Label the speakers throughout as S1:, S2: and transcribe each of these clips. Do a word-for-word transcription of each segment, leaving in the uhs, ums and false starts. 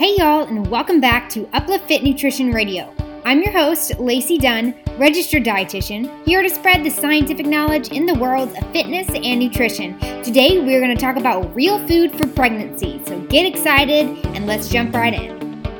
S1: Hey y'all, and welcome back to Uplift Fit Nutrition Radio. I'm your host, Lacey Dunn, registered dietitian, here to spread the scientific knowledge in the worlds of fitness and nutrition. Today, we're going to talk about real food for pregnancy, so get excited and let's jump right in.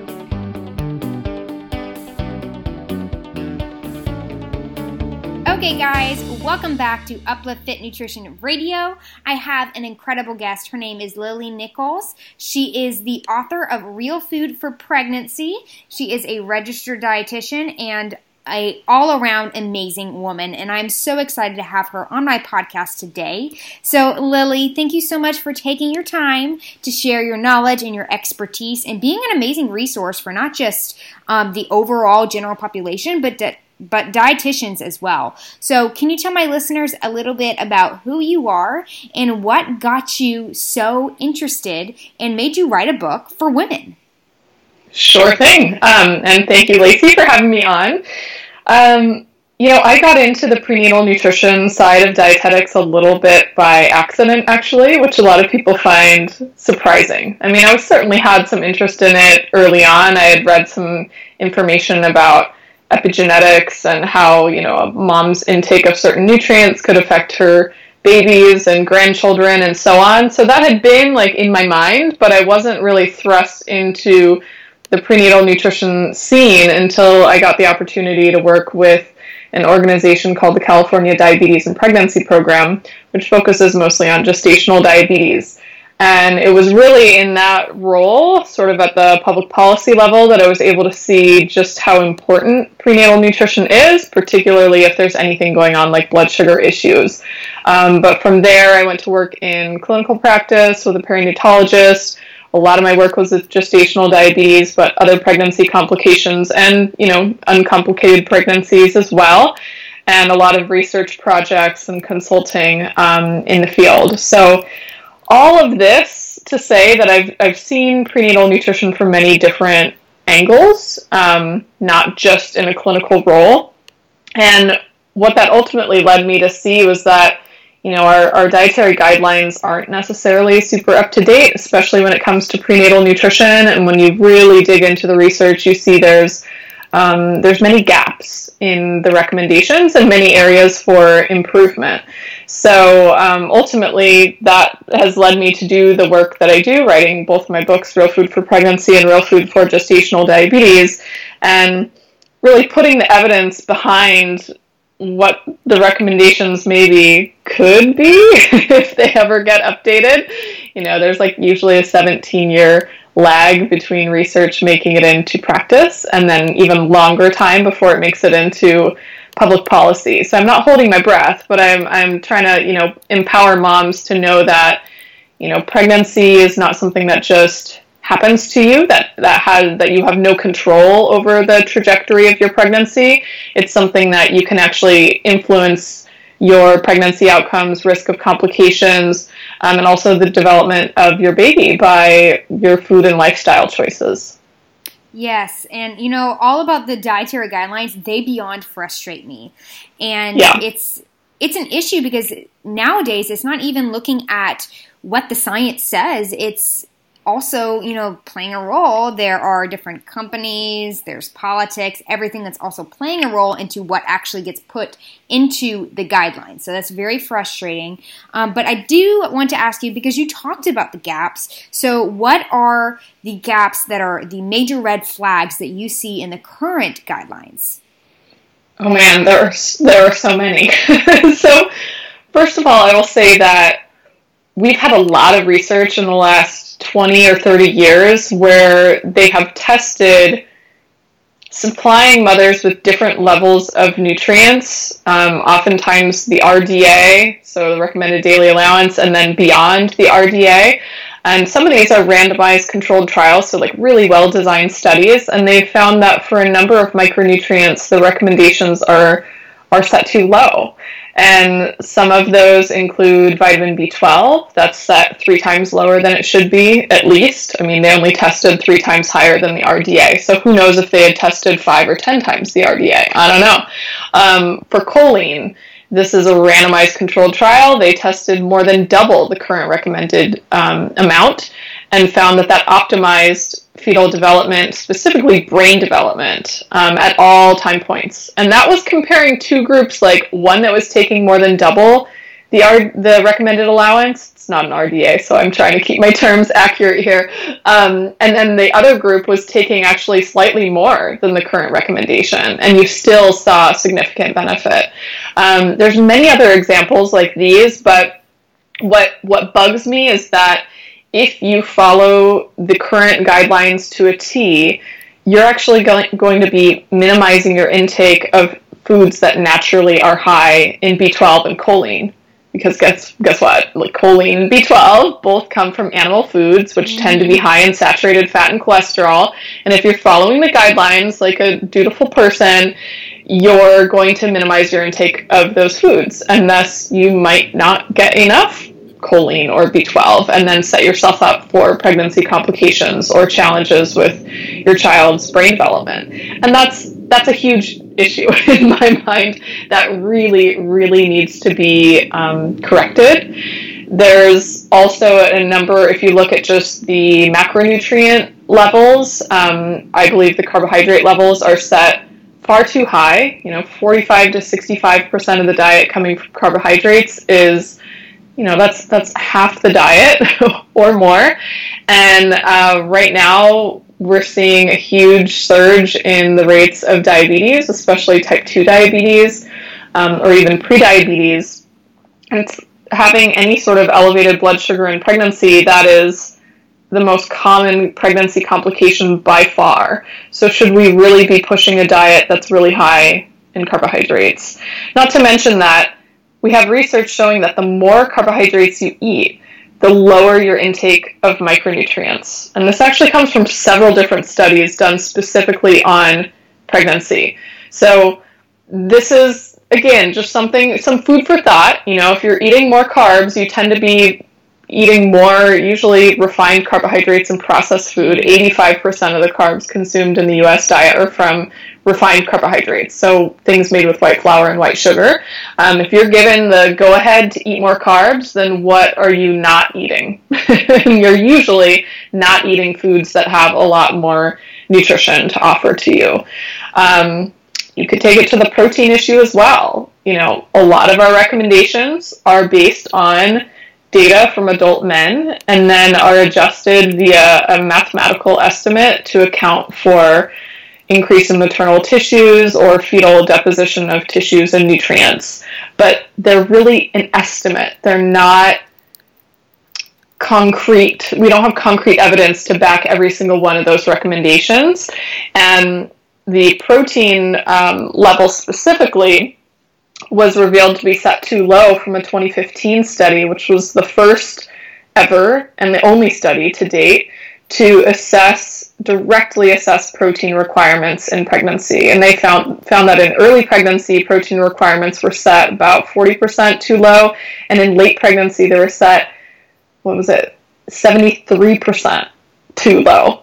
S1: Okay guys, welcome back to Uplift Fit Nutrition Radio. I have an incredible guest. Her name is Lily Nichols. She is the author of Real Food for Pregnancy. She is a registered dietitian and a all-around amazing woman, and I'm so excited to have her on my podcast today. So Lily, thank you so much for taking your time to share your knowledge and your expertise and being an amazing resource for not just um, the overall general population, but that but dietitians as well. So can you tell my listeners a little bit about who you are and what got you so interested and made you write a book for women?
S2: Sure thing. Um, and thank you, Lacey, for having me on. Um, you know, I got into the prenatal nutrition side of dietetics a little bit by accident, actually, which a lot of people find surprising. I mean, I certainly had some interest in it early on. I had read some information about epigenetics and how, you know, a mom's intake of certain nutrients could affect her babies and grandchildren and so on. So that had been like in my mind, but I wasn't really thrust into the prenatal nutrition scene until I got the opportunity to work with an organization called the California Diabetes and Pregnancy Program, which focuses mostly on gestational diabetes. And it was really in that role, sort of at the public policy level, that I was able to see just how important prenatal nutrition is, particularly if there's anything going on like blood sugar issues. Um, but from there, I went to work in clinical practice with a perinatologist. A lot of my work was with gestational diabetes, but other pregnancy complications and, you know, uncomplicated pregnancies as well. And a lot of research projects and consulting um, in the field. So all of this to say that I've I've seen prenatal nutrition from many different angles, um, not just in a clinical role. And what that ultimately led me to see was that, you know, our, our dietary guidelines aren't necessarily super up to date, especially when it comes to prenatal nutrition. And when you really dig into the research, you see there's um, there's many gaps in the recommendations and many areas for improvement. So um, ultimately, that has led me to do the work that I do, writing both my books, Real Food for Pregnancy and Real Food for Gestational Diabetes, and really putting the evidence behind what the recommendations maybe could be if they ever get updated. You know, there's like usually a seventeen-year lag between research making it into practice, and then even longer time before it makes it into public policy. So I'm not holding my breath, but I'm I'm trying to, you know, empower moms to know that, you know, pregnancy is not something that just happens to you, that that has that you have no control over the trajectory of your pregnancy. It's something that you can actually influence your pregnancy outcomes, risk of complications, um, and also the development of your baby by your food and lifestyle choices.
S1: Yes, and you know, all about the dietary guidelines, they beyond frustrate me. And
S2: yeah.
S1: it's it's an issue because nowadays it's not even looking at what the science says. It's also, you know, playing a role. There are different companies, there's politics, everything that's also playing a role into what actually gets put into the guidelines. So that's very frustrating. Um, but I do want to ask you, because you talked about the gaps, so what are the gaps that are the major red flags that you see in the current guidelines?
S2: Oh man, there are, there are so many. So first of all, I will say that we've had a lot of research in the last twenty or thirty years where they have tested supplying mothers with different levels of nutrients, um, oftentimes the R D A, so the recommended daily allowance, and then beyond the R D A. And some of these are randomized controlled trials, so like really well-designed studies, and they've found that for a number of micronutrients, the recommendations are are set too low. And some of those include vitamin B twelve, that's set three times lower than it should be, at least. I mean, they only tested three times higher than the R D A, so who knows if they had tested five or ten times the R D A, I don't know. Um, for choline, this is a randomized controlled trial. They tested more than double the current recommended um, amount and found that that optimized fetal development, specifically brain development, um, at all time points. And that was comparing two groups, like one that was taking more than double the R- the recommended allowance. It's not an R D A, so I'm trying to keep my terms accurate here. Um, and then the other group was taking actually slightly more than the current recommendation, and you still saw significant benefit. Um, there's many other examples like these, but what what bugs me is that if you follow the current guidelines to a T, you're actually going, going to be minimizing your intake of foods that naturally are high in B twelve and choline. Because guess guess what? Like choline and B twelve both come from animal foods, which mm-hmm. tend to be high in saturated fat and cholesterol. And if you're following the guidelines like a dutiful person, you're going to minimize your intake of those foods. And thus, you might not get enough choline or B twelve, and then set yourself up for pregnancy complications or challenges with your child's brain development. And that's that's a huge issue in my mind that really, really needs to be um, corrected. There's also a number, if you look at just the macronutrient levels, um, I believe the carbohydrate levels are set far too high. You know, forty-five to sixty-five percent of the diet coming from carbohydrates is, you know, that's that's half the diet or more. And uh, right now, we're seeing a huge surge in the rates of diabetes, especially type two diabetes, um, or even prediabetes. And it's having any sort of elevated blood sugar in pregnancy, that is the most common pregnancy complication by far. So should we really be pushing a diet that's really high in carbohydrates? Not to mention that we have research showing that the more carbohydrates you eat, the lower your intake of micronutrients. And this actually comes from several different studies done specifically on pregnancy. So this is, again, just something, some food for thought. You know, if you're eating more carbs, you tend to be eating more, usually refined carbohydrates and processed food. eighty-five percent of the carbs consumed in the U S diet are from refined carbohydrates, so things made with white flour and white sugar. Um, if you're given the go-ahead to eat more carbs, then what are you not eating? You're usually not eating foods that have a lot more nutrition to offer to you. Um, you could take it to the protein issue as well. You know, a lot of our recommendations are based on data from adult men and then are adjusted via a mathematical estimate to account for increase in maternal tissues or fetal deposition of tissues and nutrients. But they're really an estimate. They're not concrete. We don't have concrete evidence to back every single one of those recommendations. And the protein um, level specifically was revealed to be set too low from a twenty fifteen study, which was the first ever and the only study to date to assess, directly assess protein requirements in pregnancy. And they found found that in early pregnancy, protein requirements were set about forty percent too low, and in late pregnancy, they were set, what was it, seventy-three percent too low.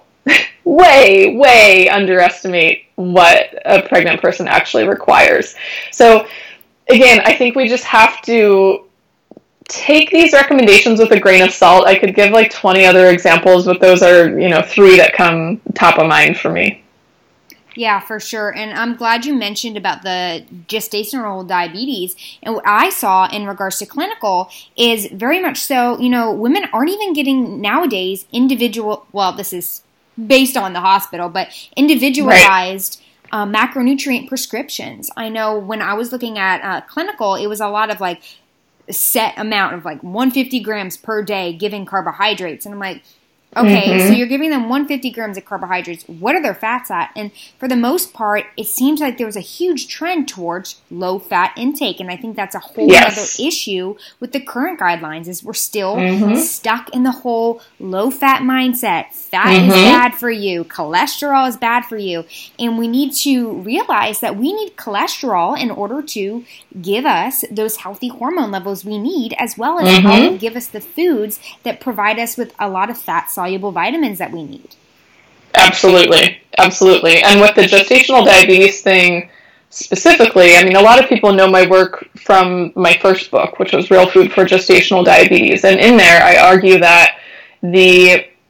S2: way, way underestimate what a pregnant person actually requires. So, again, I think we just have to take these recommendations with a grain of salt. I could give like twenty other examples, but those are, you know, three that come top of mind for me.
S1: Yeah, for sure. And I'm glad you mentioned about the gestational diabetes. And what I saw in regards to clinical is very much so, you know, women aren't even getting nowadays individual, well, this is based on the hospital, but individualized right. uh, macronutrient prescriptions. I know when I was looking at uh, clinical, it was a lot of like set amount of like one hundred fifty grams per day giving carbohydrates. And I'm like, okay, mm-hmm. so you're giving them one hundred fifty grams of carbohydrates. What are their fats at? And for the most part, it seems like there was a huge trend towards low-fat intake. And I think that's a whole yes. other issue with the current guidelines is we're still mm-hmm. stuck in the whole low-fat mindset. Fat mm-hmm. is bad for you. Cholesterol is bad for you. And we need to realize that we need cholesterol in order to give us those healthy hormone levels we need, as well as mm-hmm. help give us the foods that provide us with a lot of fat soluble vitamins that we need.
S2: Absolutely. Absolutely. And with the gestational diabetes thing specifically, I mean, a lot of people know my work from my first book, which was Real Food for Gestational Diabetes. And in there, I argue that the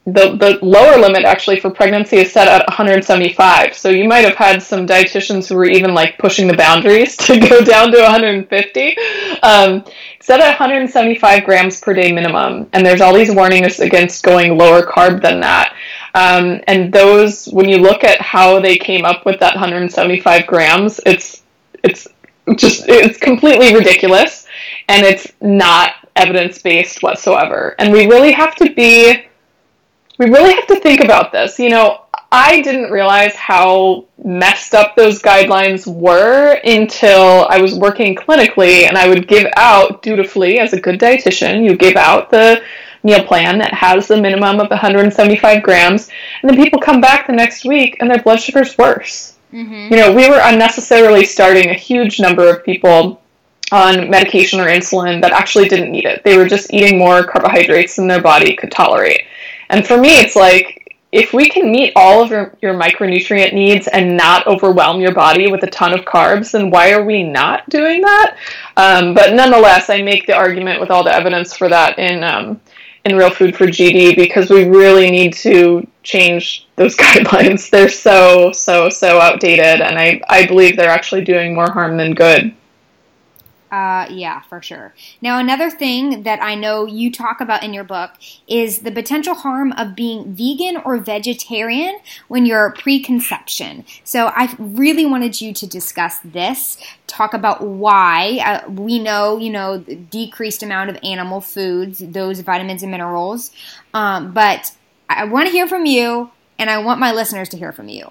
S2: the, the lower limit actually for pregnancy is set at one hundred seventy-five. So you might have had some dietitians who were even like pushing the boundaries to go down to one hundred fifty. Um, set at one hundred seventy-five grams per day minimum. And there's all these warnings against going lower carb than that. Um, and those, when you look at how they came up with that one hundred seventy-five grams, it's, it's just, it's completely ridiculous. And it's not evidence-based whatsoever. And we really have to be, we really have to think about this. You know, I didn't realize how messed up those guidelines were until I was working clinically, and I would give out dutifully, as a good dietitian, you give out the meal plan that has the minimum of one hundred seventy-five grams, and then people come back the next week and their blood sugar's worse. Mm-hmm. You know, we were unnecessarily starting a huge number of people on medication or insulin that actually didn't need it. They were just eating more carbohydrates than their body could tolerate. And for me, it's like, if we can meet all of your, your micronutrient needs and not overwhelm your body with a ton of carbs, then why are we not doing that? Um, but nonetheless, I make the argument with all the evidence for that in um, in Real Food for G D, because we really need to change those guidelines. They're so, so, so outdated, and I, I believe they're actually doing more harm than good.
S1: Uh, yeah, for sure. Now, another thing that I know you talk about in your book is the potential harm of being vegan or vegetarian when you're preconception. So I really wanted you to discuss this, talk about why. Uh, we know, you know, the decreased amount of animal foods, those vitamins and minerals, um, but I want to hear from you, and I want my listeners to hear from you.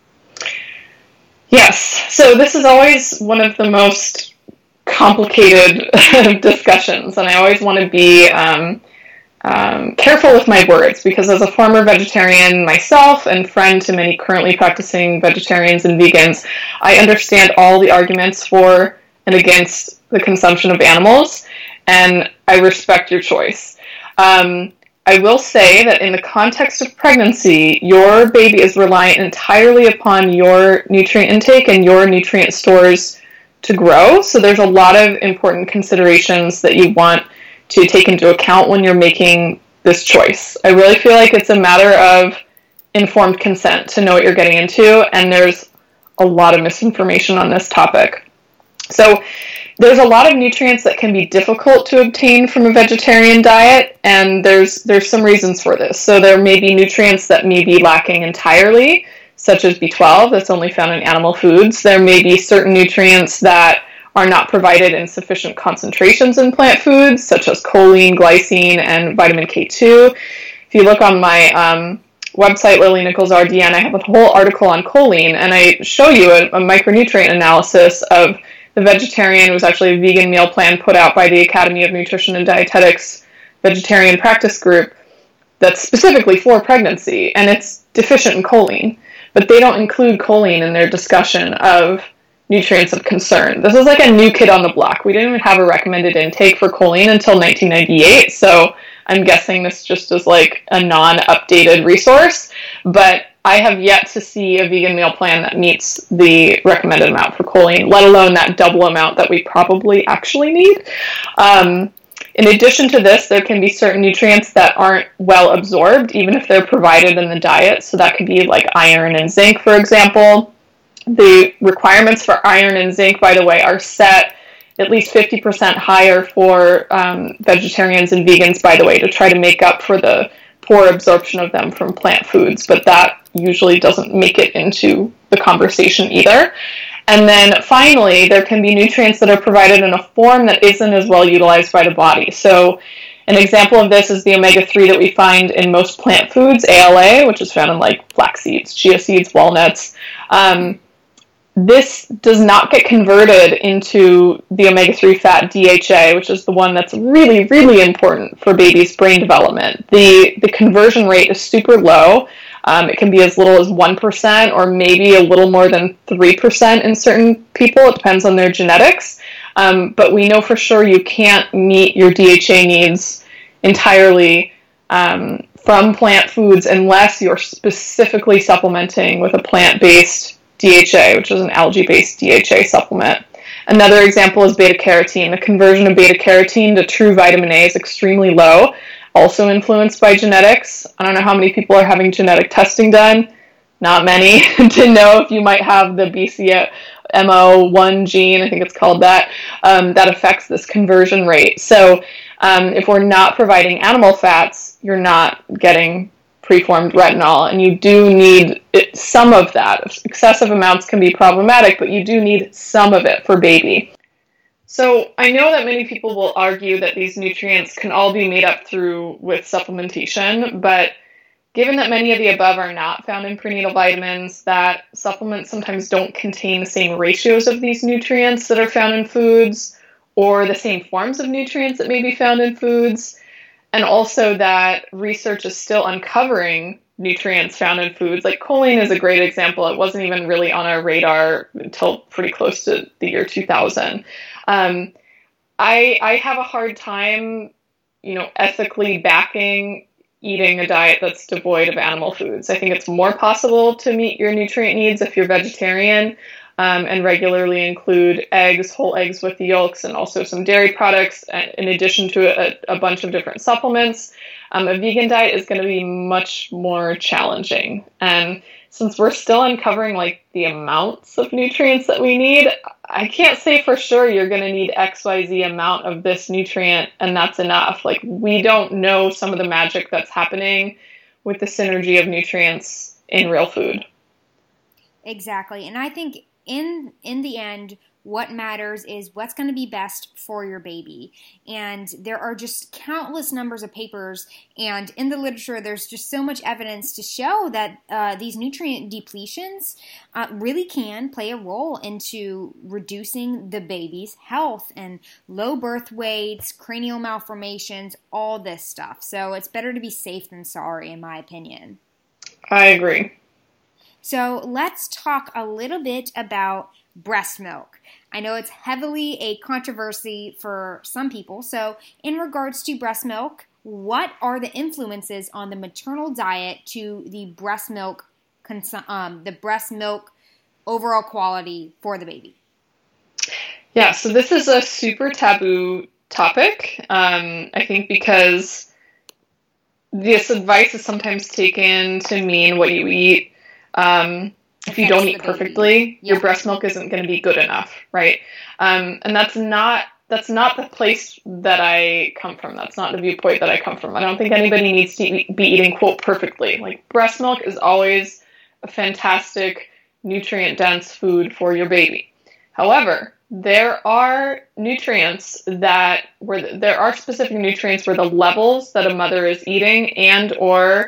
S2: Yes. So this is always one of the most complicated discussions, and I always want to be um, um, careful with my words, because as a former vegetarian myself and friend to many currently practicing vegetarians and vegans, I understand all the arguments for and against the consumption of animals, and I respect your choice. Um, I will say that in the context of pregnancy, your baby is reliant entirely upon your nutrient intake and your nutrient stores to grow. So there's a lot of important considerations that you want to take into account when you're making this choice. I really feel like it's a matter of informed consent to know what you're getting into, and there's a lot of misinformation on this topic. So there's a lot of nutrients that can be difficult to obtain from a vegetarian diet, and there's there's some reasons for this. So there may be nutrients that may be lacking entirely, such as B twelve, that's only found in animal foods. There may be certain nutrients that are not provided in sufficient concentrations in plant foods, such as choline, glycine, and vitamin K two. If you look on my um, website, Lily Nichols R D N, I have a whole article on choline, and I show you a, a micronutrient analysis of the vegetarian. It was actually a vegan meal plan put out by the Academy of Nutrition and Dietetics Vegetarian Practice Group that's specifically for pregnancy, and it's deficient in choline. But they don't include choline in their discussion of nutrients of concern. This is like a new kid on the block. We didn't even have a recommended intake for choline until nineteen ninety-eight, so I'm guessing this just is like a non-updated resource, but I have yet to see a vegan meal plan that meets the recommended amount for choline, let alone that double amount that we probably actually need. Um, In addition to this, there can be certain nutrients that aren't well absorbed, even if they're provided in the diet. So that could be like iron and zinc, for example. The requirements for iron and zinc, by the way, are set at least fifty percent higher for um, vegetarians and vegans, by the way, to try to make up for the poor absorption of them from plant foods. But that usually doesn't make it into the conversation either. And then finally, there can be nutrients that are provided in a form that isn't as well utilized by the body. So an example of this is the omega three that we find in most plant foods, A L A, which is found in like flax seeds, chia seeds, walnuts. Um, this does not get converted into the omega three fat D H A, which is the one that's really, really important for babies' brain development. The, the conversion rate is super low. Um, it can be as little as one percent or maybe a little more than three percent in certain people. It depends on their genetics. Um, but we know for sure you can't meet your D H A needs entirely um, from plant foods unless you're specifically supplementing with a plant-based D H A, which is an algae-based D H A supplement. Another example is beta-carotene. The conversion of beta-carotene to true vitamin A is extremely low. also influenced by genetics. I don't know how many people are having genetic testing done. Not many, to know if you might have the B C M O one gene, I think it's called that, um, that affects this conversion rate. So um, if we're not providing animal fats, you're not getting preformed retinol, and you do need it, some of that. Excessive amounts can be problematic, but you do need some of it for baby. So I know that many people will argue that these nutrients can all be made up through with supplementation, but given that many of the above are not found in prenatal vitamins, that supplements sometimes don't contain the same ratios of these nutrients that are found in foods, or the same forms of nutrients that may be found in foods, and also that research is still uncovering nutrients found in foods. Like choline is a great example. It wasn't even really on our radar until pretty close to the year two thousand. Um, I, I have a hard time, you know, ethically backing eating a diet that's devoid of animal foods. I think it's more possible to meet your nutrient needs if you're vegetarian, um, and regularly include eggs, whole eggs with the yolks, and also some dairy products, in addition to a, a bunch of different supplements. Um, a vegan diet is going to be much more challenging. And since we're still uncovering like the amounts of nutrients that we need, I can't say for sure you're going to need X Y Z amount of this nutrient and that's enough. Like, we don't know some of the magic that's happening with the synergy of nutrients in real food.
S1: Exactly. And I think in in the end, what matters is what's going to be best for your baby. And there are just countless numbers of papers, and in the literature, there's just so much evidence to show that uh, these nutrient depletions uh, really can play a role into reducing the baby's health and low birth weights, cranial malformations, all this stuff. So it's better to be safe than sorry, in my opinion.
S2: I agree.
S1: So let's talk a little bit about breast milk. I know it's heavily a controversy for some people. So in regards to breast milk, what are the influences on the maternal diet to the breast milk, consu- um, the breast milk overall quality for the baby?
S2: Yeah, so this is a super taboo topic. Um, I think because this advice is sometimes taken to mean what you eat. Um, if you don't eat perfectly, your breast milk isn't going to be good enough, right? Um, and that's not that's not the place that I come from. That's not the viewpoint that I come from. I don't think anybody needs to eat, be eating, quote, perfectly. Like, breast milk is always a fantastic, nutrient-dense food for your baby. However, there are nutrients that, where there are specific nutrients where the levels that a mother is eating and or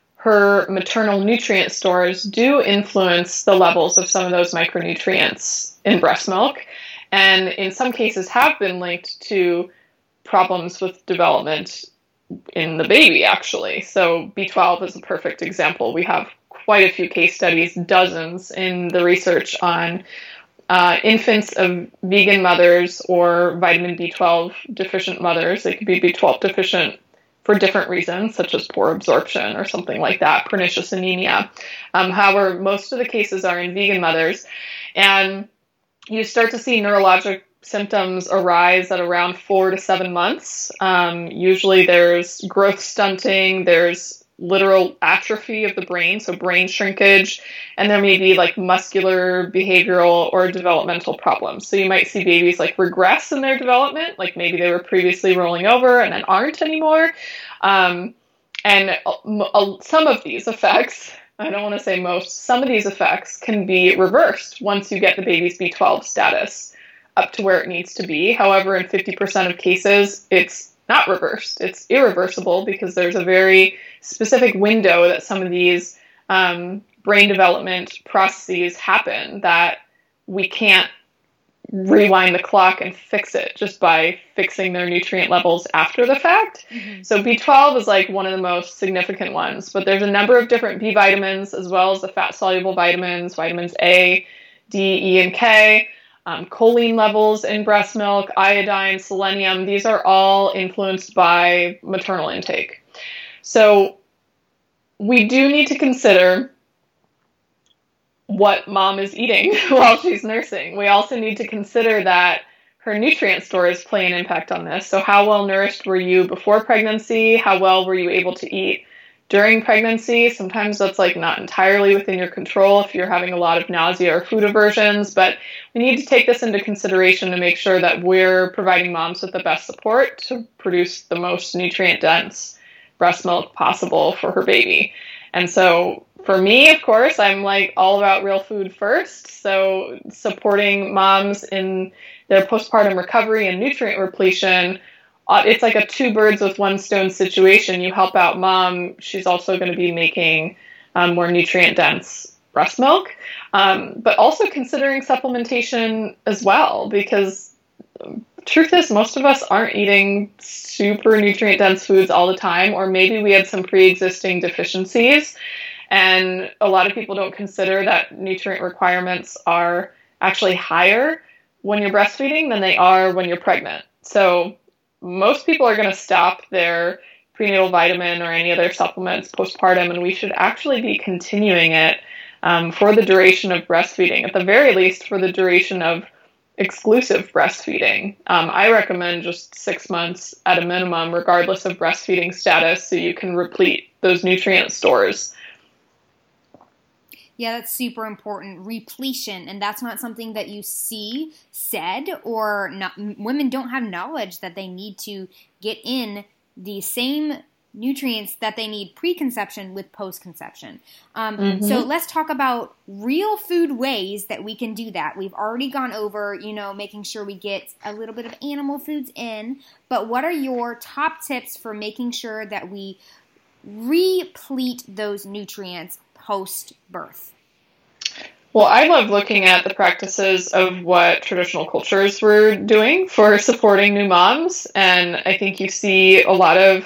S2: her maternal nutrient stores do influence the levels of some of those micronutrients in breast milk, and in some cases have been linked to problems with development in the baby, actually. So B twelve is a perfect example. We have quite a few case studies, dozens, in the research on uh, infants of vegan mothers or vitamin B twelve deficient mothers. They could be B twelve deficient for different reasons, such as poor absorption or something like that, pernicious anemia. Um, however, most of the cases are in vegan mothers. And you start to see neurologic symptoms arise at around four to seven months. Um, usually there's growth stunting, there's literal atrophy of the brain, so brain shrinkage, and there may be like muscular, behavioral, or developmental problems. So you might see babies like regress in their development, like maybe they were previously rolling over and then aren't anymore. Um, and uh, some of these effects, I don't want to say most, some of these effects can be reversed once you get the baby's B twelve status up to where it needs to be. However, in fifty percent of cases, it's not reversed. It's irreversible because there's a very specific window that some of these um, brain development processes happen that we can't rewind the clock and fix it just by fixing their nutrient levels after the fact. Mm-hmm. So B twelve is like one of the most significant ones, but there's a number of different B vitamins as well as the fat-soluble vitamins, vitamins A, D, E, and K. Um, choline levels in breast milk, iodine, selenium, these are all influenced by maternal intake. So we do need to consider what mom is eating while she's nursing. We also need to consider that her nutrient stores play an impact on this. So how well nourished were you before pregnancy? How well were you able to eat during pregnancy? Sometimes that's like not entirely within your control if you're having a lot of nausea or food aversions, but we need to take this into consideration to make sure that we're providing moms with the best support to produce the most nutrient dense breast milk possible for her baby. And so for me, of course, I'm like all about real food first. So supporting moms in their postpartum recovery and nutrient repletion, uh, it's like a two birds with one stone situation. You help out mom, she's also going to be making um, more nutrient dense breast milk, um, but also considering supplementation as well, because truth is most of us aren't eating super nutrient dense foods all the time, or maybe we had some pre-existing deficiencies. And a lot of people don't consider that nutrient requirements are actually higher when you're breastfeeding than they are when you're pregnant. So most people are going to stop their prenatal vitamin or any other supplements postpartum, and we should actually be continuing it um, for the duration of breastfeeding, at the very least for the duration of exclusive breastfeeding. Um, I recommend just six months at a minimum, regardless of breastfeeding status, so you can replete those nutrient stores.
S1: Yeah, that's super important. Repletion, and that's not something that you see said, or not, women don't have knowledge that they need to get in the same nutrients that they need pre-conception with post-conception. Um, mm-hmm. So let's talk about real food ways that we can do that. We've already gone over, you know, making sure we get a little bit of animal foods in, but what are your top tips for making sure that we replete those nutrients post-birth?
S2: Well, I love looking at the practices of what traditional cultures were doing for supporting new moms, and I think you see a lot of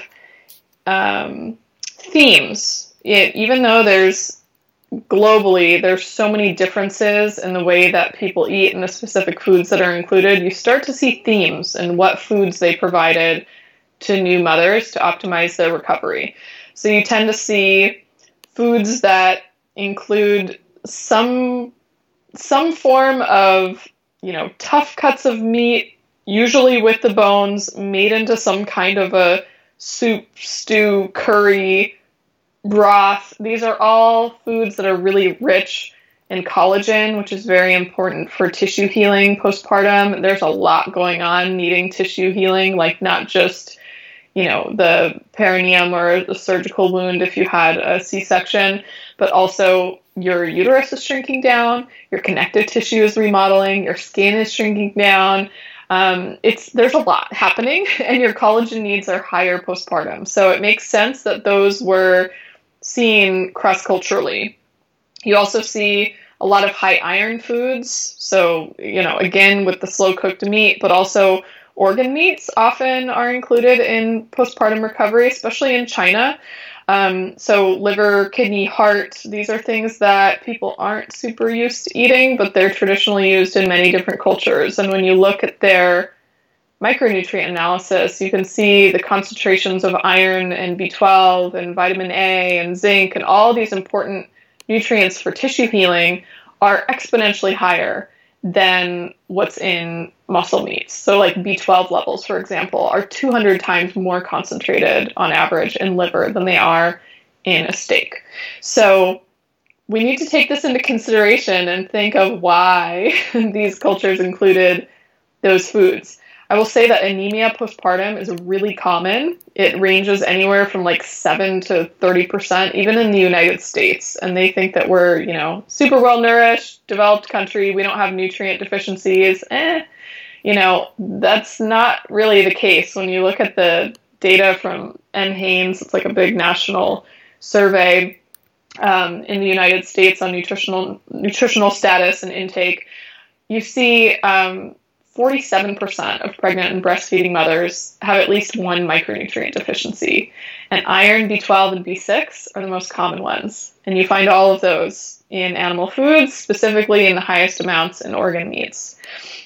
S2: um, themes. It, even though there's globally, there's so many differences in the way that people eat and the specific foods that are included, you start to see themes in what foods they provided to new mothers to optimize their recovery. So you tend to see foods that include some some form of, you know, tough cuts of meat, usually with the bones, made into some kind of a soup, stew, curry, broth. These are all foods that are really rich in collagen, which is very important for tissue healing postpartum. There's a lot going on needing tissue healing, like not just, you know, the perineum or the surgical wound if you had a C-section, but also your uterus is shrinking down, your connective tissue is remodeling, your skin is shrinking down. Um, it's there's a lot happening, and your collagen needs are higher postpartum. So it makes sense that those were seen cross-culturally. You also see a lot of high iron foods. So, you know, again, with the slow-cooked meat, but also organ meats often are included in postpartum recovery, especially in China. Um, so liver, kidney, heart, these are things that people aren't super used to eating, but they're traditionally used in many different cultures. And when you look at their micronutrient analysis, you can see the concentrations of iron and B twelve and vitamin A and zinc and all these important nutrients for tissue healing are exponentially higher than what's in muscle meats. So like B twelve levels, for example, are two hundred times more concentrated on average in liver than they are in a steak. So we need to take this into consideration and think of why these cultures included those foods. I will say that anemia postpartum is really common. It ranges anywhere from like seven to thirty percent, even in the United States. And they think that we're, you know, super well nourished, developed country. We don't have nutrient deficiencies. Eh, you know, that's not really the case. When you look at the data from N. Haynes, it's like a big national survey um, in the United States on nutritional nutritional status and intake. You see um, forty-seven percent of pregnant and breastfeeding mothers have at least one micronutrient deficiency. And iron, B twelve, and B six are the most common ones. And you find all of those in animal foods, specifically in the highest amounts in organ meats.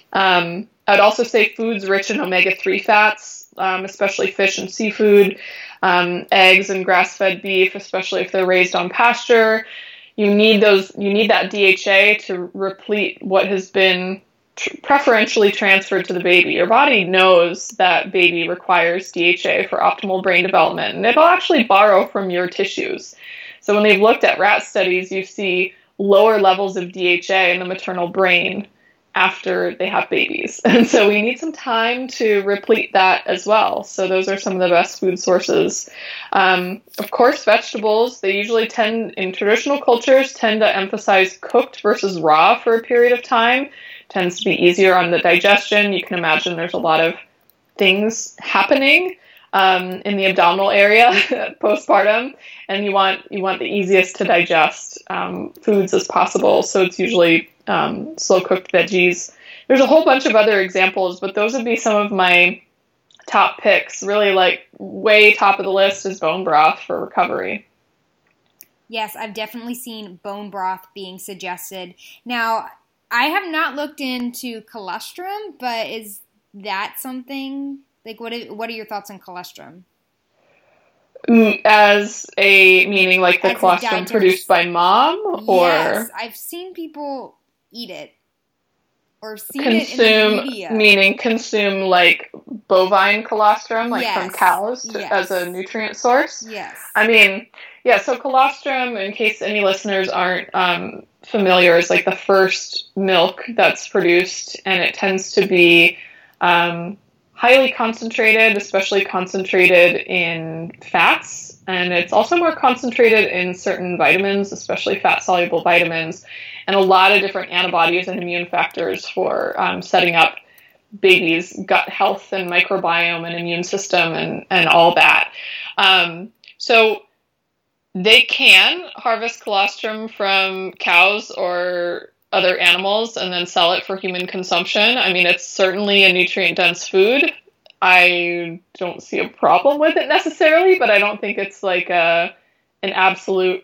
S2: Um, I'd also say foods rich in omega three fats, um, especially fish and seafood, um, eggs and grass-fed beef, especially if they're raised on pasture. You need those. You need that D H A to replete what has been tr- preferentially transferred to the baby. Your body knows that baby requires D H A for optimal brain development, and it'll actually borrow from your tissues. So when they've looked at rat studies, you see lower levels of D H A in the maternal brain after they have babies. And so we need some time to replete that as well. So those are some of the best food sources. Um, of course, vegetables, they usually tend, in traditional cultures, tend to emphasize cooked versus raw for a period of time. Tends to be easier on the digestion. You can imagine there's a lot of things happening um, in the abdominal area postpartum, and you want you want the easiest to digest um, foods as possible. So it's usually um, slow cooked veggies. There's a whole bunch of other examples, but those would be some of my top picks. Really, like way top of the list is bone broth for recovery.
S1: Yes, I've definitely seen bone broth being suggested. Now, I have not looked into colostrum, but is that something? Like, what? Are, what are your thoughts on colostrum?
S2: As a, meaning like the
S1: As
S2: colostrum produced by mom? Or
S1: yes, I've seen people eat it. Or seen
S2: consume,
S1: it in the media.
S2: Meaning consume like bovine colostrum, like
S1: yes.
S2: from cows, to,
S1: yes.
S2: as a nutrient source?
S1: Yes.
S2: I mean, yeah, so colostrum, in case any listeners aren't um, familiar, is like the first milk that's produced, and it tends to be um, highly concentrated, especially concentrated in fats, and it's also more concentrated in certain vitamins, especially fat-soluble vitamins, and a lot of different antibodies and immune factors for um, setting up babies' gut health and microbiome and immune system and, and all that. Um, so they can harvest colostrum from cows or other animals and then sell it for human consumption. I mean, it's certainly a nutrient-dense food. I don't see a problem with it necessarily, but I don't think it's like a an absolute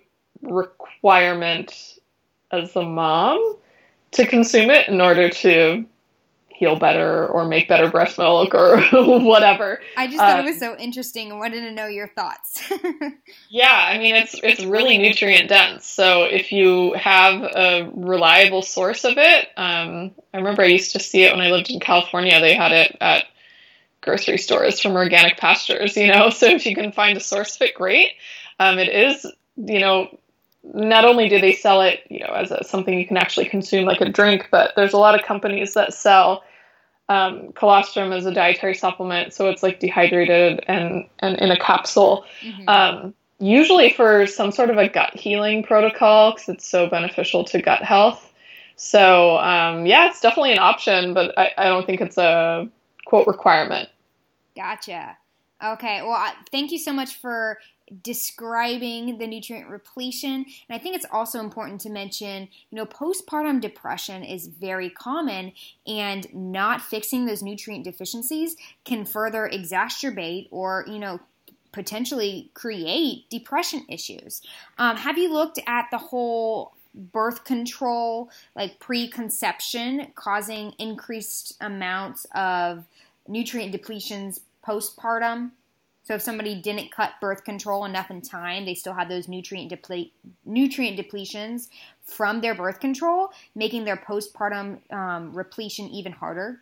S2: requirement as a mom to consume it in order to heal better or make better breast milk or whatever.
S1: I just thought
S2: um,
S1: it was so interesting and wanted to know your thoughts.
S2: Yeah, I mean, it's it's really nutrient dense. So if you have a reliable source of it, um, I remember I used to see it when I lived in California. They had it at grocery stores from organic pastures, you know, so if you can find a source of it, great. Um, it is, you know, not only do they sell it, you know, as a, something you can actually consume like a drink, but there's a lot of companies that sell um, colostrum as a dietary supplement. So it's like dehydrated and, and in a capsule, mm-hmm. um, usually for some sort of a gut healing protocol, because it's so beneficial to gut health. So um, yeah, it's definitely an option, but I, I don't think it's a quote requirement.
S1: Gotcha. Okay. Well, thank you so much for describing the nutrient repletion. And I think it's also important to mention, you know, postpartum depression is very common, and not fixing those nutrient deficiencies can further exacerbate or, you know, potentially create depression issues. Um, have you looked at the whole birth control, like preconception, causing increased amounts of nutrient depletions postpartum? So if somebody didn't cut birth control enough in time, they still had those nutrient deplete nutrient depletions from their birth control, making their postpartum um, repletion even harder?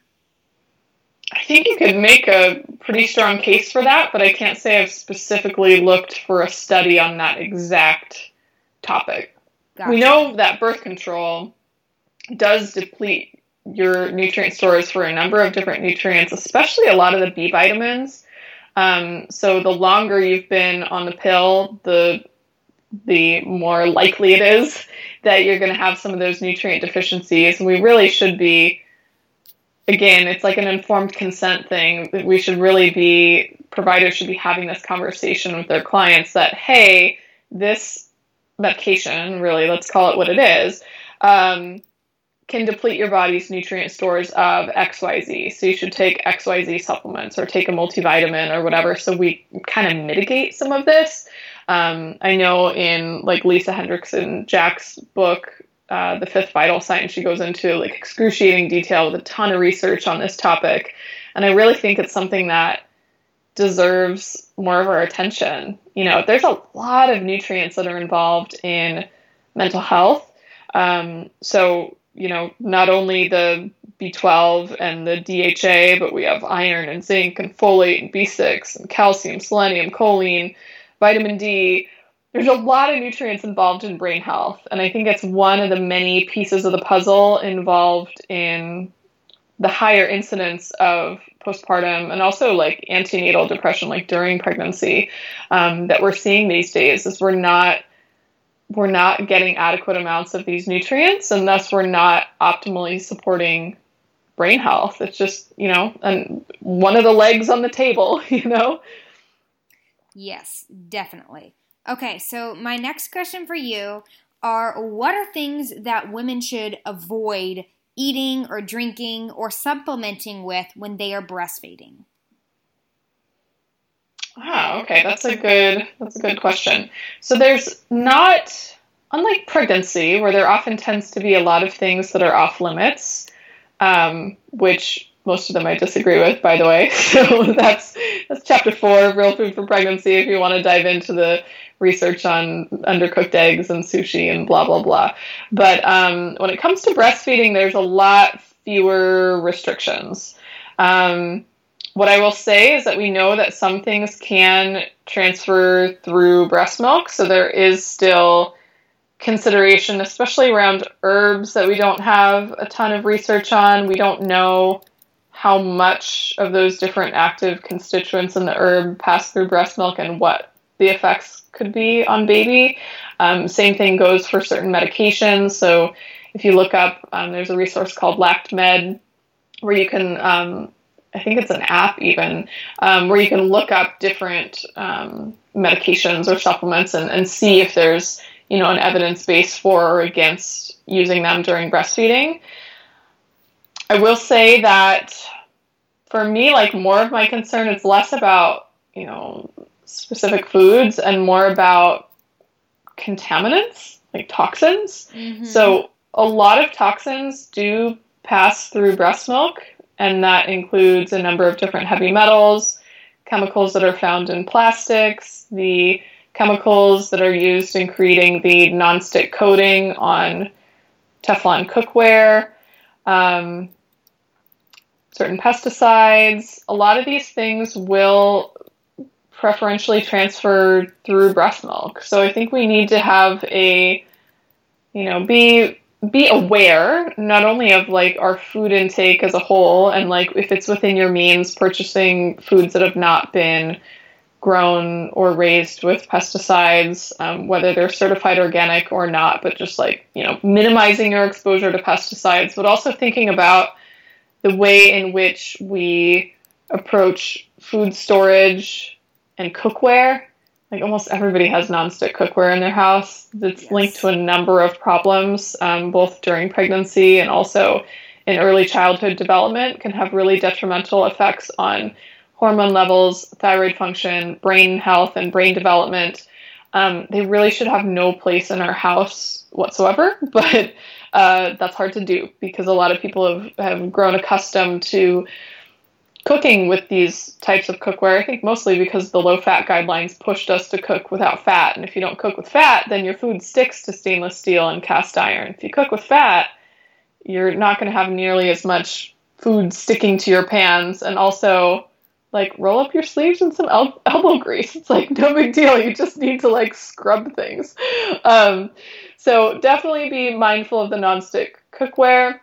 S2: I think you could make a pretty strong case for that, but I can't say I've specifically looked for a study on that exact topic. Gotcha. We know that birth control does deplete your nutrient stores for a number of different nutrients, especially a lot of the B vitamins. Um, so the longer you've been on the pill, the the more likely it is that you're going to have some of those nutrient deficiencies. And we really should be, again, it's like an informed consent thing. We should really be, providers should be having this conversation with their clients that, hey, this medication, really, let's call it what it is, um, can deplete your body's nutrient stores of X Y Z. So you should take X Y Z supplements or take a multivitamin or whatever, so we kind of mitigate some of this. Um, I know in like Lisa Hendrickson Jack's book, uh, The Fifth Vital Sign, she goes into like excruciating detail with a ton of research on this topic. And I really think it's something that deserves more of our attention. You know, there's a lot of nutrients that are involved in mental health. Um, so you know, not only the B twelve and the D H A, but we have iron and zinc and folate and B six and calcium, selenium, choline, vitamin D. There's a lot of nutrients involved in brain health, and I think it's one of the many pieces of the puzzle involved in the higher incidence of postpartum and also like antenatal depression, like during pregnancy, um, that we're seeing these days. Is we're not we're not getting adequate amounts of these nutrients, and thus we're not optimally supporting brain health. It's just, you know, and one of the legs on the table, you know?
S1: Yes, definitely. Okay, so my next question for you are, what are things that women should avoid eating or drinking or supplementing with when they are breastfeeding?
S2: Ah, okay, that's a good that's a good question. So there's not, unlike pregnancy, where there often tends to be a lot of things that are off limits, um, which most of them I disagree with, by the way. So that's that's chapter four of Real Food for Pregnancy if you want to dive into the research on undercooked eggs and sushi and blah, blah, blah. But um, when it comes to breastfeeding, there's a lot fewer restrictions. Um, what I will say is that we know that some things can transfer through breast milk. So there is still consideration, especially around herbs that we don't have a ton of research on. We don't know how much of those different active constituents in the herb pass through breast milk and what the effects could be on baby. Um, same thing goes for certain medications. So if you look up, um, there's a resource called LactMed where you can, um, I think it's an app even, um, where you can look up different um, medications or supplements and, and see if there's, you know, an evidence base for or against using them during breastfeeding. I will say that for me, like, more of my concern is less about, you know, specific foods and more about contaminants, like toxins. Mm-hmm. So a lot of toxins do pass through breast milk, and that includes a number of different heavy metals, chemicals that are found in plastics, the chemicals that are used in creating the nonstick coating on Teflon cookware, um, certain pesticides. A lot of these things will preferentially transfer through breast milk. So I think we need to have a, you know, be be aware not only of like our food intake as a whole, and like if it's within your means, purchasing foods that have not been grown or raised with pesticides, um, whether they're certified organic or not, but just like, you know, minimizing your exposure to pesticides, but also thinking about the way in which we approach food storage and cookware. Like almost everybody has nonstick cookware in their house. That's yes. linked to a number of problems, um, both during pregnancy and also in early childhood development, can have really detrimental effects on hormone levels, thyroid function, brain health, and brain development. Um, they really should have no place in our house whatsoever, but uh, that's hard to do because a lot of people have, have grown accustomed to cooking with these types of cookware. I think mostly because the low-fat guidelines pushed us to cook without fat. And if you don't cook with fat, then your food sticks to stainless steel and cast iron. If you cook with fat, you're not going to have nearly as much food sticking to your pans. And also, like, roll up your sleeves in some el- elbow grease. It's like no big deal. You just need to like scrub things. Um, so definitely be mindful of the nonstick cookware.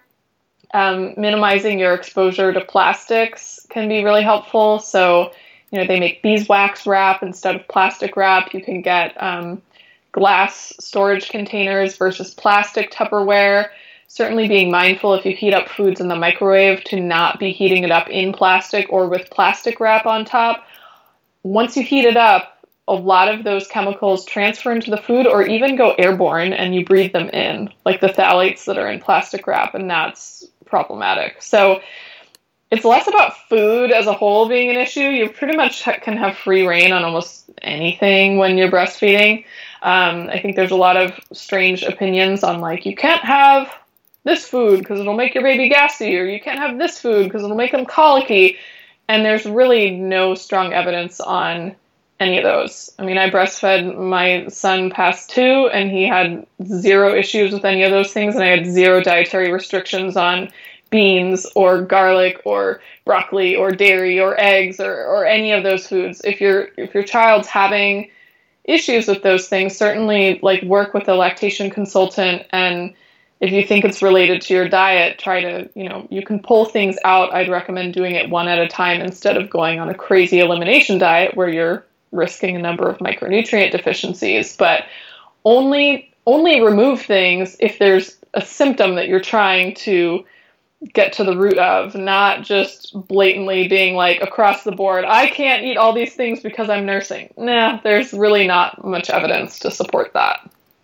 S2: Um, minimizing your exposure to plastics can be really helpful. So, you know, they make beeswax wrap instead of plastic wrap. You can get um, glass storage containers versus plastic Tupperware. Certainly being mindful if you heat up foods in the microwave to not be heating it up in plastic or with plastic wrap on top. Once you heat it up, a lot of those chemicals transfer into the food or even go airborne and you breathe them in, like the phthalates that are in plastic wrap, and that's problematic. So it's less about food as a whole being an issue. You pretty much ha- can have free reign on almost anything when you're breastfeeding. Um, I think there's a lot of strange opinions on like, you can't have this food because it'll make your baby gassy, or you can't have this food because it'll make them colicky. And there's really no strong evidence on any of those. I mean, I breastfed my son past two and he had zero issues with any of those things. And I had zero dietary restrictions on beans or garlic or broccoli or dairy or eggs or, or any of those foods. If your if your child's having issues with those things, certainly like work with a lactation consultant, and if you think it's related to your diet, try to, you know, you can pull things out. I'd recommend doing it one at a time instead of going on a crazy elimination diet where you're risking a number of micronutrient deficiencies. But only only remove things if there's a symptom that you're trying to get to the root of, not just blatantly being like across the board, I can't eat all these things because I'm nursing. Nah, there's really not much evidence to support that.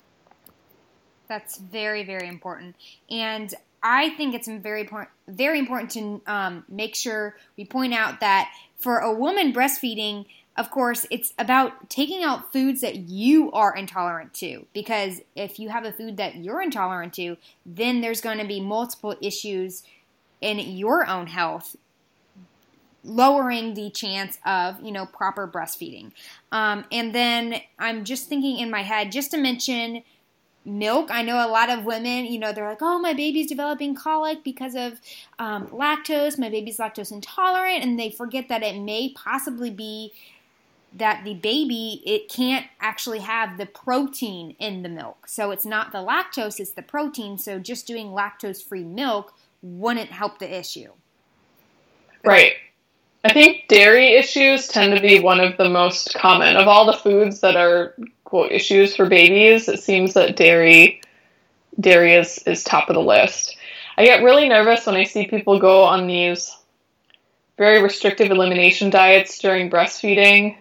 S1: That's very, very important. And I think it's very important, very important to um, make sure we point out that for a woman breastfeeding, of course, it's about taking out foods that you are intolerant to, because if you have a food that you're intolerant to, then there's going to be multiple issues in your own health, lowering the chance of, you know, proper breastfeeding. Um, and then I'm just thinking in my head, just to mention milk. I know a lot of women, you know, they're like, oh, my baby's developing colic because of um, lactose. My baby's lactose intolerant, and they forget that it may possibly be that the baby, it can't actually have the protein in the milk. So it's not the lactose, it's the protein. So just doing lactose-free milk wouldn't help the issue.
S2: Right. I think dairy issues tend to be one of the most common. Of all the foods that are, quote, issues for babies, it seems that dairy dairy is, is top of the list. I get really nervous when I see people go on these very restrictive elimination diets during breastfeeding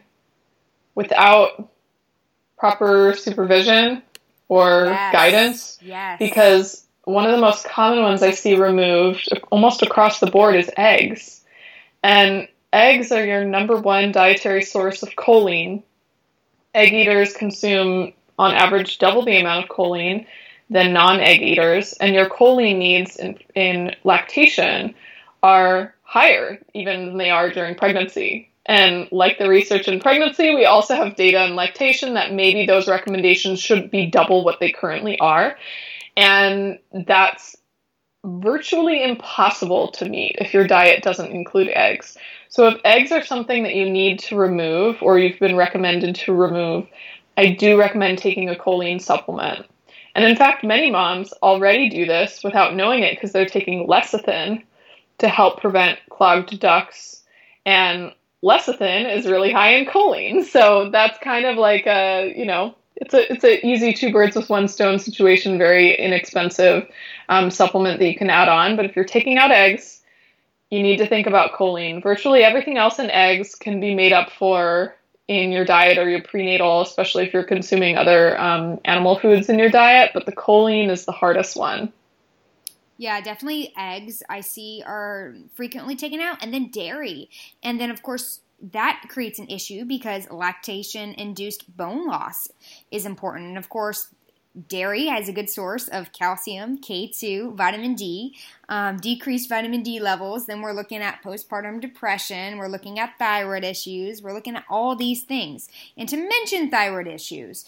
S2: without proper supervision or
S1: yes.
S2: guidance.
S1: Yes.
S2: Because one of the most common ones I see removed almost across the board is eggs. And eggs are your number one dietary source of choline. Egg eaters consume, on average, double the amount of choline than non-egg eaters, and your choline needs in, in lactation are higher even than they are during pregnancy. And like the research in pregnancy, we also have data in lactation that maybe those recommendations should be double what they currently are. And that's virtually impossible to meet if your diet doesn't include eggs. So if eggs are something that you need to remove or you've been recommended to remove, I do recommend taking a choline supplement. And in fact, many moms already do this without knowing it because they're taking lecithin to help prevent clogged ducts. And lecithin is really high in choline. So that's kind of like a, you know, it's a it's a easy two birds with one stone situation, very inexpensive um, supplement that you can add on. But if you're taking out eggs, you need to think about choline. Virtually everything else in eggs can be made up for in your diet or your prenatal, especially if you're consuming other um, animal foods in your diet. But the choline is the hardest one.
S1: Yeah, definitely eggs I see are frequently taken out, and then dairy. And then, of course, that creates an issue because lactation-induced bone loss is important. And, of course, dairy has a good source of calcium, K two, vitamin D, um, decreased vitamin D levels. Then we're looking at postpartum depression. We're looking at thyroid issues. We're looking at all these things. And to mention thyroid issues,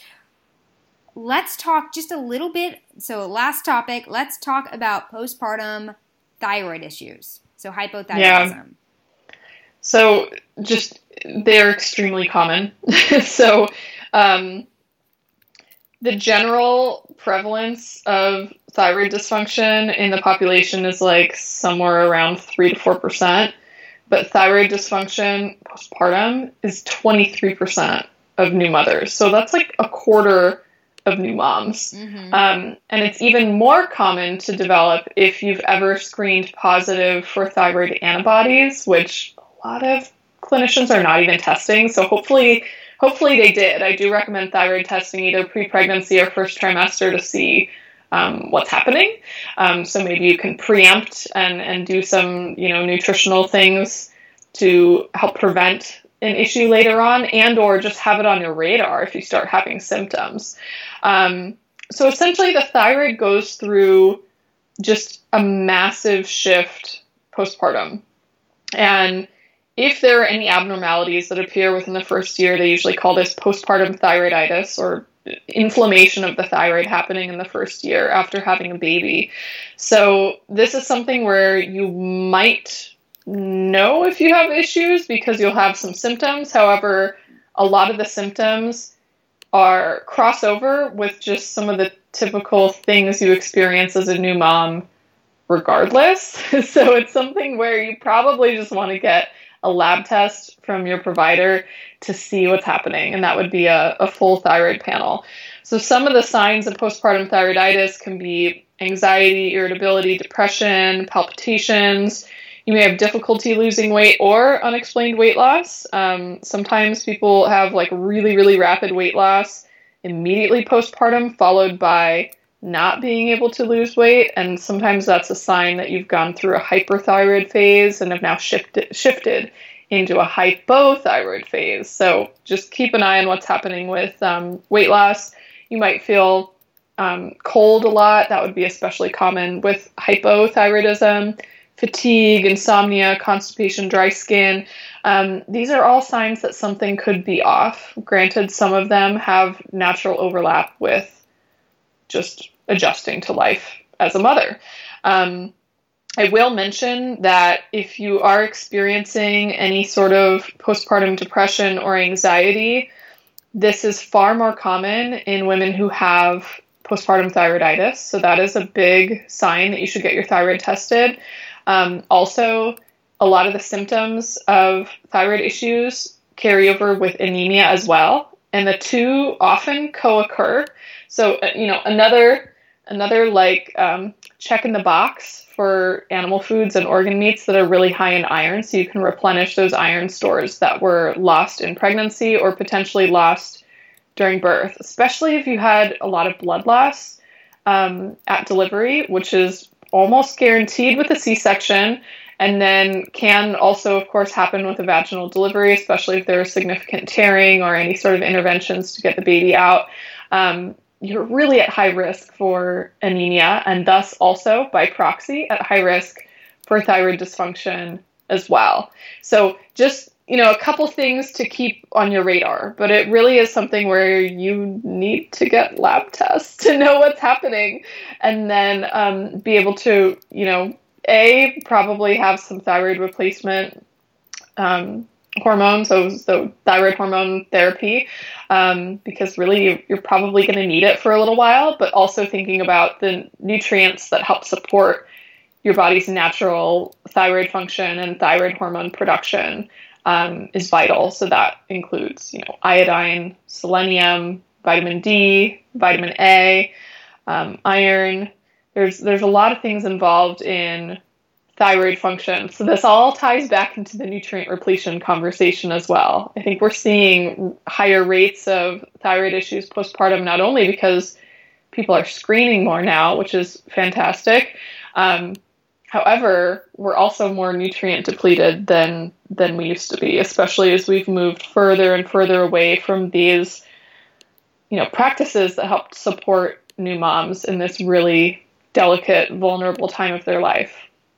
S1: let's talk just a little bit. So last topic, let's talk about postpartum thyroid issues. So hypothyroidism.
S2: Yeah. So just, they're extremely common. so um, the general prevalence of thyroid dysfunction in the population is like somewhere around three to four percent. But thyroid dysfunction postpartum is twenty-three percent of new mothers. So that's like a quarter of new moms. Mm-hmm. Um, and it's even more common to develop if you've ever screened positive for thyroid antibodies, which a lot of clinicians are not even testing. So hopefully, hopefully they did. I do recommend thyroid testing either pre-pregnancy or first trimester to see um, what's happening. Um, so maybe you can preempt and, and do some, you know, nutritional things to help prevent an issue later on, and or just have it on your radar if you start having symptoms. Um, so essentially the thyroid goes through just a massive shift postpartum. And if there are any abnormalities that appear within the first year, they usually call this postpartum thyroiditis, or inflammation of the thyroid happening in the first year after having a baby. So this is something where you might know if you have issues because you'll have some symptoms. However, a lot of the symptoms are crossover with just some of the typical things you experience as a new mom regardless. So it's something where you probably just want to get a lab test from your provider to see what's happening. And that would be a, a full thyroid panel. So some of the signs of postpartum thyroiditis can be anxiety, irritability, depression, palpitations. You may have difficulty losing weight or unexplained weight loss. Um, sometimes people have like really, really rapid weight loss immediately postpartum, followed by not being able to lose weight. And sometimes that's a sign that you've gone through a hyperthyroid phase and have now shifted, shifted into a hypothyroid phase. So just keep an eye on what's happening with um, weight loss. You might feel um, cold a lot. That would be especially common with hypothyroidism. Fatigue, insomnia, constipation, dry skin. Um, these are all signs that something could be off. Granted, some of them have natural overlap with just adjusting to life as a mother. Um, I will mention that if you are experiencing any sort of postpartum depression or anxiety, this is far more common in women who have postpartum thyroiditis. So that is a big sign that you should get your thyroid tested. Um, also, a lot of the symptoms of thyroid issues carry over with anemia as well, and the two often co-occur. So, uh, you know, another another like um, check in the box for animal foods and organ meats that are really high in iron, so you can replenish those iron stores that were lost in pregnancy or potentially lost during birth, especially if you had a lot of blood loss um, at delivery, which is almost guaranteed with a C-section, and then can also, of course, happen with a vaginal delivery, especially if there is significant tearing or any sort of interventions to get the baby out. Um, you're really at high risk for anemia, and thus also, by proxy, at high risk for thyroid dysfunction as well. So just, you know, a couple things to keep on your radar, but it really is something where you need to get lab tests to know what's happening, and then um, be able to, you know, A, probably have some thyroid replacement um, hormones, so, so thyroid hormone therapy, um, because really you're probably going to need it for a little while, but also thinking about the nutrients that help support your body's natural thyroid function and thyroid hormone production um, is vital. So that includes, you know, iodine, selenium, vitamin D, vitamin A, um, iron. There's there's a lot of things involved in thyroid function. So this all ties back into the nutrient repletion conversation as well. I think we're seeing higher rates of thyroid issues postpartum, not only because people are screening more now, which is fantastic. Um, however, we're also more nutrient depleted than than we used to be, especially as we've moved further and further away from these, you know, practices that help support new moms in this really delicate, vulnerable time of their life.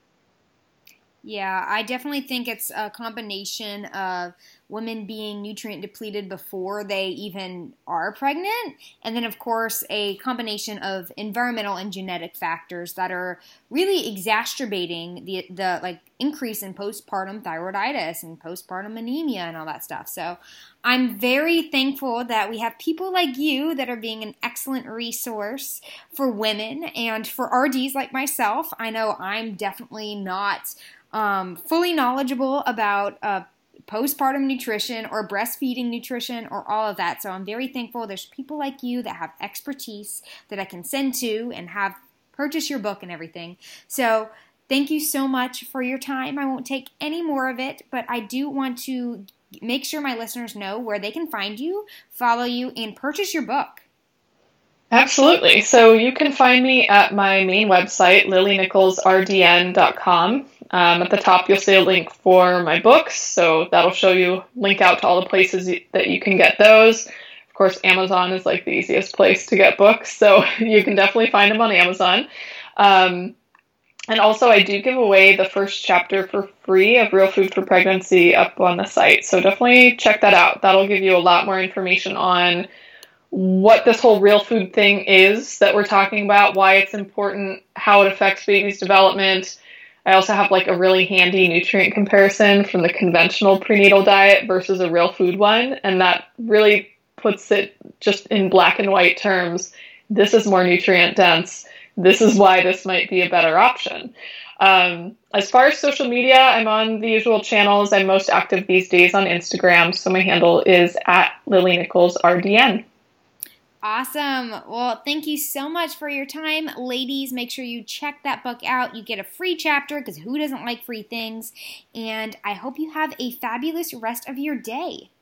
S1: Yeah, I definitely think it's a combination of women being nutrient depleted before they even are pregnant, and then, of course, a combination of environmental and genetic factors that are really exacerbating the the like increase in postpartum thyroiditis and postpartum anemia and all that stuff. So I'm very thankful that we have people like you that are being an excellent resource for women and for R Ds like myself. I know I'm definitely not um, fully knowledgeable about uh, postpartum nutrition or breastfeeding nutrition or all of that. So I'm very thankful there's people like you that have expertise that I can send to and have purchase your book and everything. So thank you so much for your time. I won't take any more of it, but I do want to make sure my listeners know where they can find you, follow you, and purchase your book.
S2: Absolutely. So you can find me at my main website, lily nichols r d n dot com. Um, at the top, you'll see a link for my books. So that'll show you, link out to all the places that you can get those. Of course, Amazon is like the easiest place to get books. So you can definitely find them on Amazon. Um, and also, I do give away the first chapter for free of Real Food for Pregnancy up on the site. So definitely check that out. That'll give you a lot more information on what this whole real food thing is that we're talking about, why it's important, how it affects baby's development. I also have like a really handy nutrient comparison from the conventional prenatal diet versus a real food one. And that really puts it just in black and white terms. This is more nutrient dense. This is why this might be a better option. Um, as far as social media, I'm on the usual channels. I'm most active these days on Instagram. So my handle is at Lily Nichols R D N.
S1: Awesome. Well, thank you so much for your time. Ladies, make sure you check that book out. You get a free chapter because who doesn't like free things? And I hope you have a fabulous rest of your day.